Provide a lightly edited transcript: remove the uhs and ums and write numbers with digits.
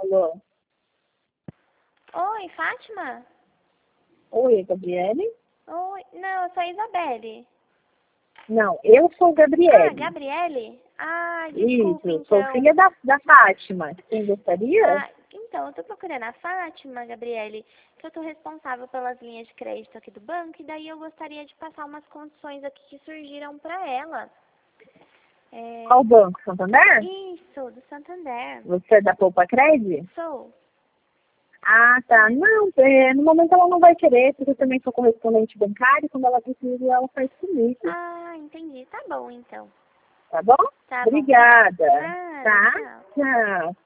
Alô? Oi, Fátima? Oi, Gabriele? Oi, não, eu sou a Isabelle. Não, eu sou Ah, Gabriele. Gabriele? Ah, desculpa, Isso, sou então. filha da Fátima. Quem gostaria? Ah, então, eu tô procurando a Fátima, Gabriele, que eu tô responsável pelas linhas de crédito aqui do banco, e daí eu gostaria de passar umas condições aqui que surgiram pra ela. Qual banco, Santander? Isso, do Santander. Você é da Poupa Cred? Sou. Ah, tá. Não, no momento ela não vai querer, porque eu também sou correspondente bancário, quando ela precisa, ela faz comigo. Ah, entendi. Tá bom, então. Tá bom? Tá bom. Obrigada. Nada, Tá? tchau. Tchau.